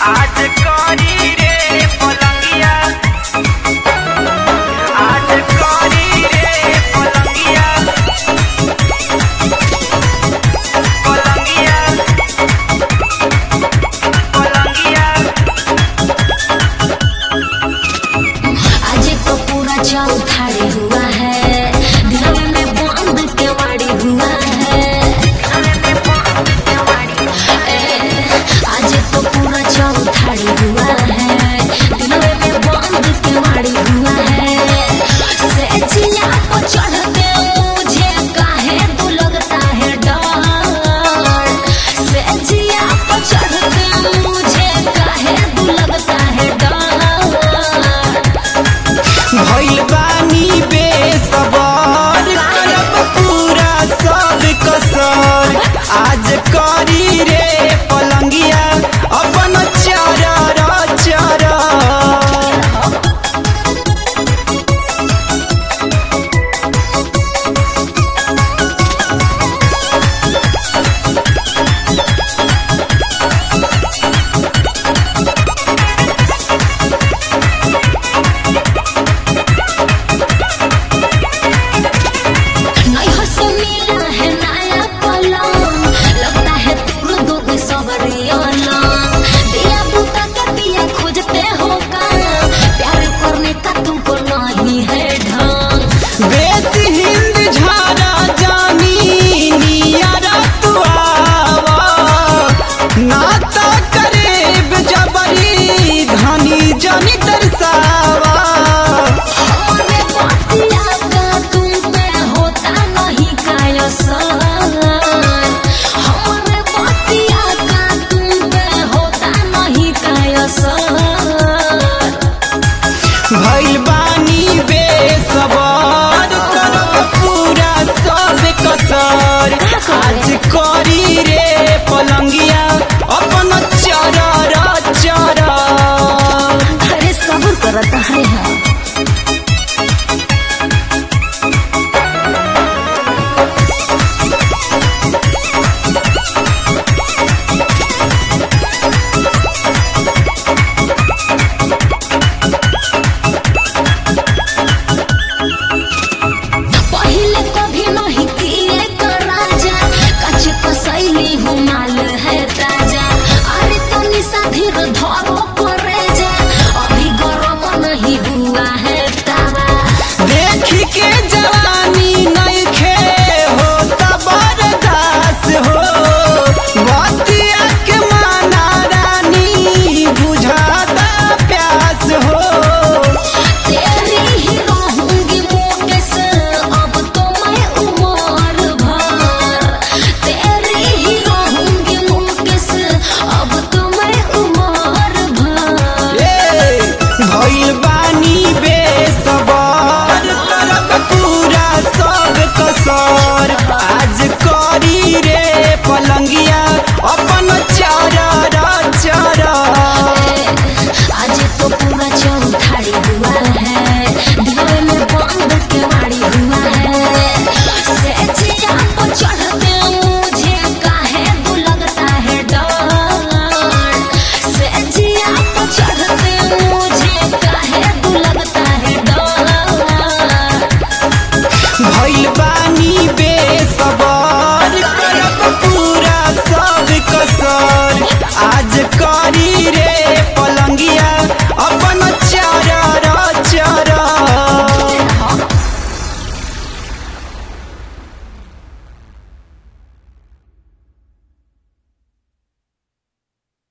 आज करी रे पलंगिया, आज करी रे पलंगिया, पलंगिया, पलंगिया। आज तो पूरा चौथारी हुआ है, दिल में बंद केवाड़ी हुआ है। आज तो पूरा चौथारी हुआ है, दिल में बंद केवाड़ी हुआ है। सेजिया को चढ़ के मुझे काहे तू लगता है डर, सेजिया को चढ़ के मुझे काहे तू लगता है डर। भइल बानी बेसबर करब पूरा सब कसर, आज करी रे पलंगिया अपन चरर चरर। नैहर से मिला है नया पलंग, लगता है तुर दोगे सबरी अलग। दिया बूता का दिया खोजते हो काम, प्यार करने का तुमको नहीं है ढंग। बेसी हिंद झारा जानी नियारा तू आवा, नाता करेब जबरी धनी जनी